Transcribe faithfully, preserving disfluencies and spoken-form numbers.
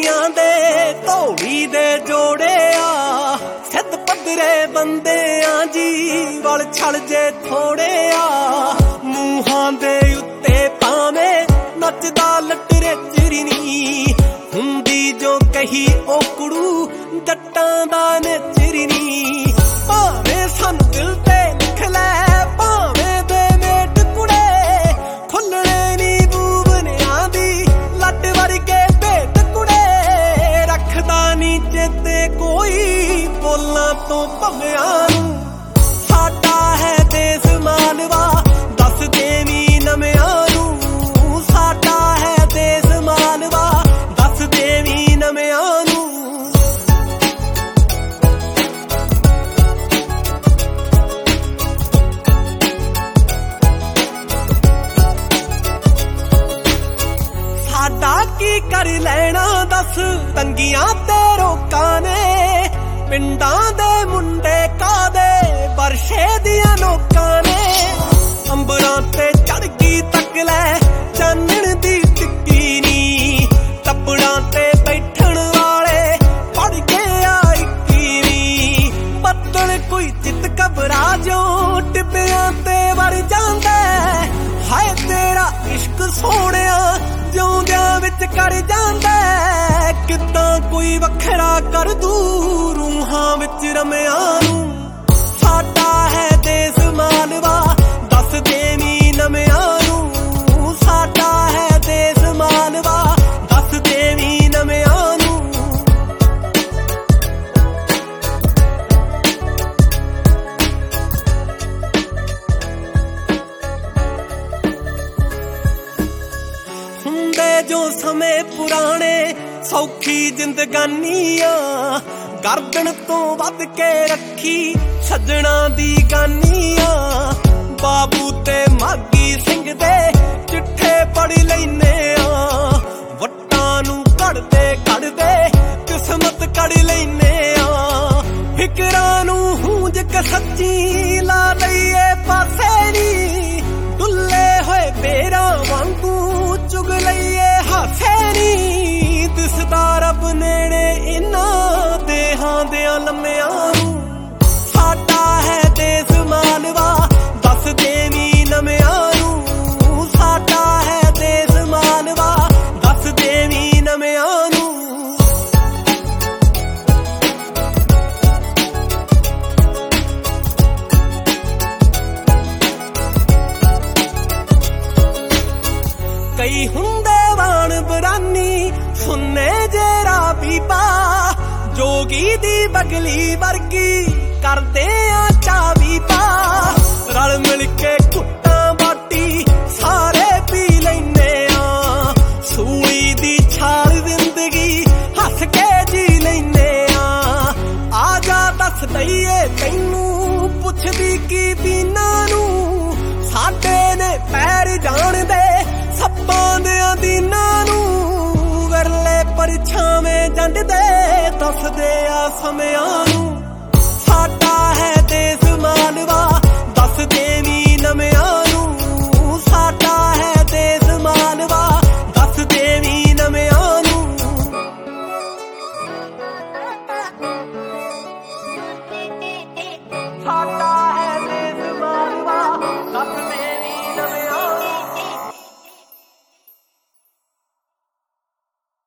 दुनिया दे धोबी दे जोड़े आ सिद्ध पद्धरे बंदे आ जी वल छल जे थोड़े आ मूहां दे उत्ते भावें नचदा लटरे चिरनी हुंदी जो कही ओ कुड़ू जट्टां दा नचरनी भावें सानू दिल ते लिख लै भावें दे मेट कुड़े खुलणे नी बूबनियां दी लट वर्गे भेट कुड़े रखदा नी चेते कोई बोलां तो भवियां नूं साडा है देश मालवा दस देवी नमियां नूं साडा है देश मालवा दस देवी नमियां नूं साडा की कर लेना दस तंगियां ते रोकां ने पिंडां दे मुंडे कादे बरशे दियां नोकां ने अंबरां ते चढ़ गई तक लै चानण दी टिक्की नी टप्पड़ां ते बैठण वाले पड़ गया इक्कीवीं बदल कोई चित घबरा जो टिब्बियां ते वड़ जांदा हाय तेरा इश्क सोहणिया जिउंदियां विच कर जांदा किदां कोई वखरा कर दू रूहां विच रमियां नूं साडा है देश मालवा दस देवी नमियां नूं साडा है देश मालवा दस देवी नमियां नूं हुंदे जो समय पुराने सौखी जिंदगानियां गर्दन तो वध के रखी सजना दी गानियां बाबू ते मागी सिंह दे चिट्ठे पढ़ लैने आ वट्टां नूं कढ़दे कढ़दे किस्मत कढ़ लैने आ फिकरां नूं हूंज के सच्ची ला लईए पासे नी डुल्ले होए बेरां वांगू चुग लईए हासे नी दिसदा रब नेड़े इन्हां देहां देयां लम्मियां नूं साडा है देश मालवा दस देवी नमियां नूं साडा है देश मालवा दस देवी नमियां नूं कई हुंदे वाण बरानी सुन्ने जेरा पीपा जोगी दी बगली वर्गी करदे आ चावी पा रल मिल के कुट्टां बाटी सारे पी लैने आ सूली दी छाल जिंदगी हस के जी लैने आ आ जा दस दईए तैनू पुछदी की पीना नू साडे ने पैर जान दे सप्पां देयां दीनां नू विरले परछावें जंड दे दसदे आ समियां